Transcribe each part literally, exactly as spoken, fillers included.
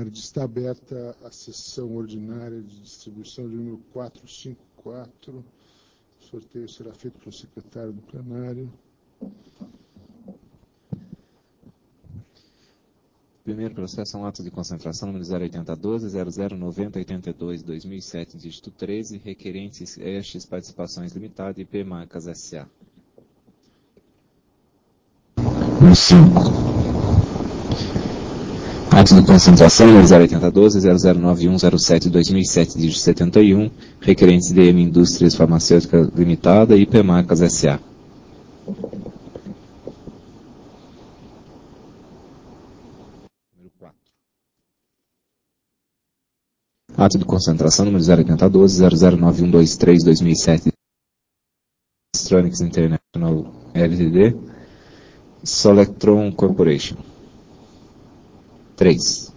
tarde. Está aberta a sessão ordinária de distribuição de número quatrocentos e cinquenta e quatro. O sorteio será feito pelo secretário do plenário. Primeiro processo é um ato de concentração número zero oitenta doze, zero zero noventa oitenta e dois, dois mil e sete, dígito treze, requerentes Estes Participações Limitada e P Marcas S A. cinco. Ato de concentração número zero oitenta doze, zero zero nove um zero sete, dois mil e sete, dígito setenta e um, requerentes D M Indústrias Farmacêuticas Limitada e P Marcas S A. Ato de concentração número zero oitenta doze, zero zero nove um dois três, dois mil e sete, Electronics International L T D, Solectron Corporation. três.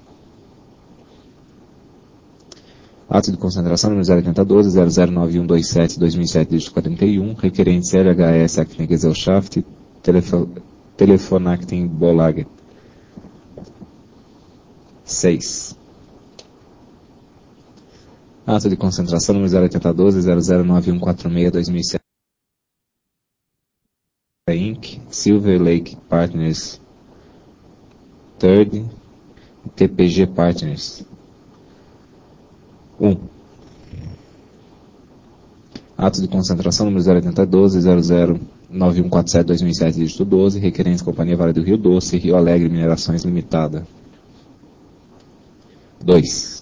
Ato de concentração número zero oitenta doze, zero zero nove um dois sete, dois mil e sete, dígito quarenta e um, requerentes L H S Aktiengesellschaft, Telefonaktienbolag. seis. Ato de concentração número zero oitenta doze, zero zero nove um quatro seis, dois mil e sete, Incorporated, Silver Lake Partners Third, T P G Partners. um. Ato de concentração número zero oitenta doze, zero zero nove um quatro sete, dois mil e sete, dígito doze, requerentes Companhia Vale do Rio Doce, Rio Alegre Minerações Limitada. dois.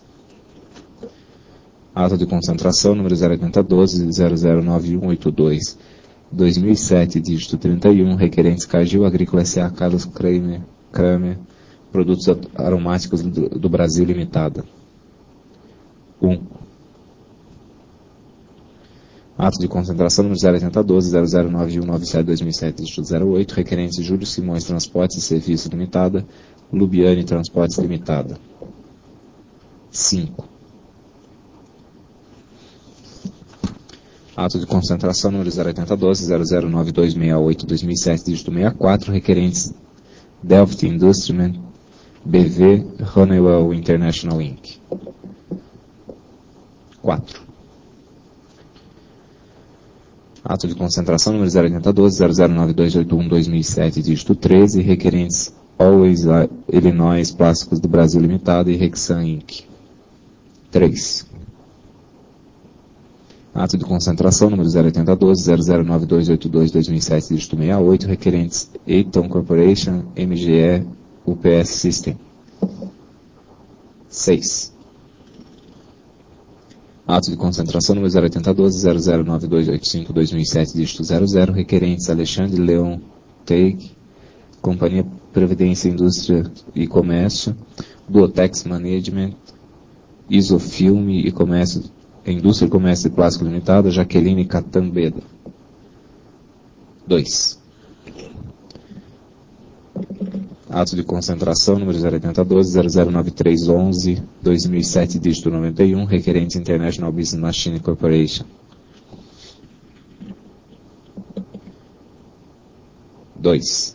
Ato de concentração número zero oitenta doze, zero zero nove um oito dois, dois mil e sete, dígito trinta e um, requerentes Cargill Agrícola S A Carlos Kramer, Kramer Produtos Aromáticos do, do Brasil Limitada. um. Ato de concentração número zero oitenta doze, zero zero nove um nove sete, dois mil e sete, dígito zero oito, requerentes Júlio Simões Transportes e Serviços Limitada, Lubiane Transportes Limitada. cinco. Ato de concentração número zero oitenta doze, zero zero nove dois seis oito, dois mil e sete, dígito sessenta e quatro, requerentes Delft Industries, B V, Honeywell International Incorporated. quatro. Ato de concentração número zero oitenta doze, zero zero nove dois oito um, dois mil e sete, dígito treze, requerentes Always Illinois Plásticos do Brasil Limitada e Rexan Incorporated. três. Ato de concentração número zero oitenta doze, zero zero nove dois oito dois, dois mil e sete, dígito sessenta e oito, requerentes Eaton Corporation, M G E, U P S System. seis. Ato de concentração número zero oitenta doze, zero zero nove dois oito cinco, dois mil e sete, dígito zero zero, requerentes Alexandre Leon Teig, Companhia Previdência Indústria e Comércio, Duotex Management, Isofilme e Comércio, Indústria e Comércio de Plástico Limitada, Jaqueline Catambeda. dois. Ato de concentração número zero oitenta doze, zero zero nove três onze, dois mil e sete, dígito noventa e um, requerentes International Business Machine Corporation. dois.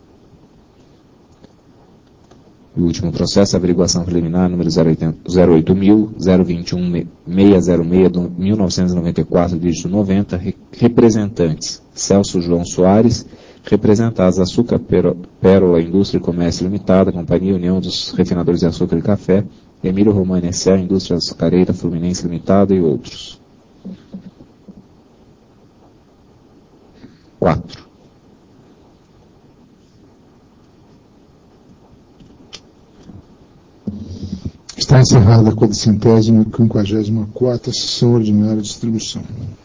E o último processo, averiguação preliminar número zero oito mil, zero vinte e um, seiscentos e seis, do mil novecentos e noventa e quatro, dígito noventa, re, representantes Celso João Soares, representados Açúcar Pérola Indústria e Comércio Limitada, Companhia União dos Refinadores de Açúcar e Café, Emílio Romani S A, Indústria Açucareira Fluminense Limitada e outros. quatro. Está encerrada a quadracentésima e quinquagésima quarta sessão ordinária de distribuição.